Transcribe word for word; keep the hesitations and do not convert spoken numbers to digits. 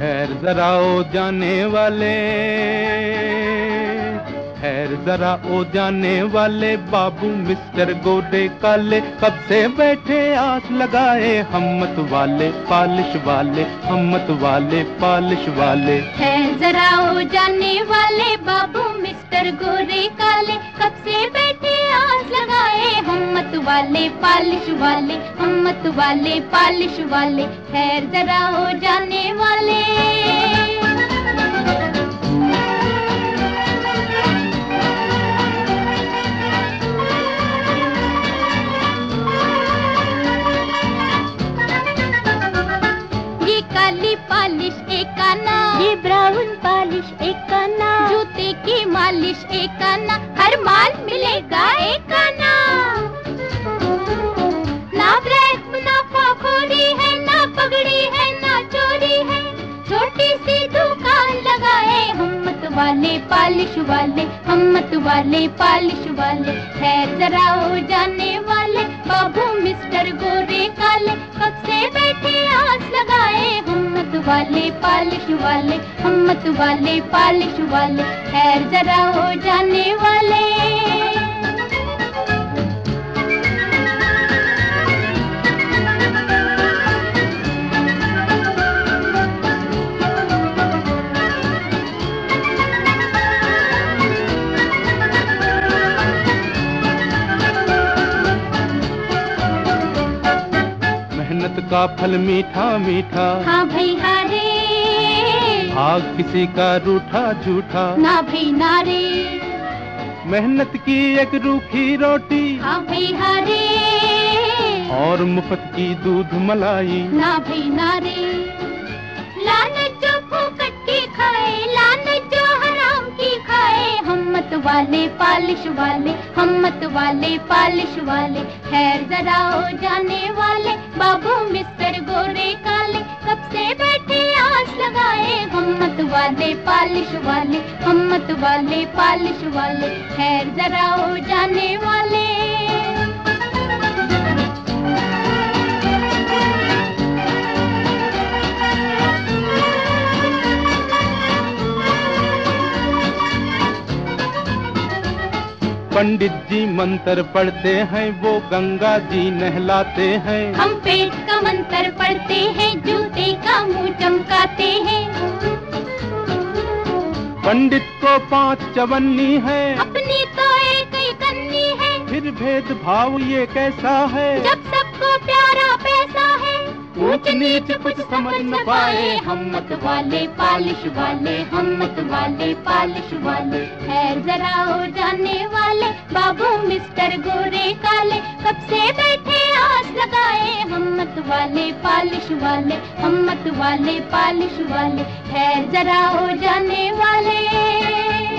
खैर जरा ओ जाने वाले, खैर जरा ओ जाने वाले बाबू मिस्टर गोरे काले, कब से बैठे आस लगाए हिम्मत वाले पालिश वाले, हिम्मत वाले पालिश वाले। खैर जरा ओ जाने वाले बाबू मिस्टर गोरे काले, कब से बैठे आस लगाए हिम्मत वाले पालिश वाले, हिम्मत वाले पालिश वाले। खैर जरा ओ जाने वाले। काली पालिश एक आना, ये ब्राउन पालिश एक आना, जूते की मालिश एक आना, हर माल मिलेगा एक आना। ना ब्रेक मुनाफाखोरी है, ना पगड़ी है, ना चोरी है, छोटी सी दुकान लगाए हिम्मत वाले पालिश वाले, हिम्मत वाले पालिश वाले। खैर जरा हो जाने वाले बाबू मिस्टर गोरे काले, कब से बैठे आस लगाए हिम्मत वाले पालिश वाले, हिम्मत वाले पालिश वाले। खैर जरा हो जाने वाले। मेहनत का फल मीठा मीठा, हाँ भाई हारे, भाग किसी का रूठा झूठा, ना भाई नारे। मेहनत की एक रूखी रोटी, हाँ भाई हारे, और मुफ्त की दूध मलाई, ना भाई नारे। लानत जो फूकट की खाए, लानत जो हराम की खाए, हिम्मत वाले पालिश वाले, हिम्मत वाले पालिश वाले। खैर जरा हो जाने वाले बाबू मिस्टर गोरे काले, कब से बैठे आस लगाए हिम्मत वाले पालिश वाले, हिम्मत वाले पालिश वाले। खैर जरा हो जाने वाले। पंडित जी मंत्र पढ़ते हैं, वो गंगा जी नहलाते हैं, हम पेट का मंत्र पढ़ते हैं, जूते का मुंह चमकाते हैं। पंडित को पांच चवन्नी है, अपनी तो एक ही कन्नी है, फिर भेदभाव ये कैसा है, जब सबको प्यारा पैसा है। ऊंच नीच कुछ समझ न पाए हिम्मत वाले पालिश वाले, हिम्मत वाले पालिश वाले। खैर जरा हो जाने वाले बाबू मिस्टर गोरे काले, कब से बैठे आस लगाए हिम्मत वाले पालिश वाले, हिम्मत वाले पालिश वाले। खैर जरा हो जाने वाले।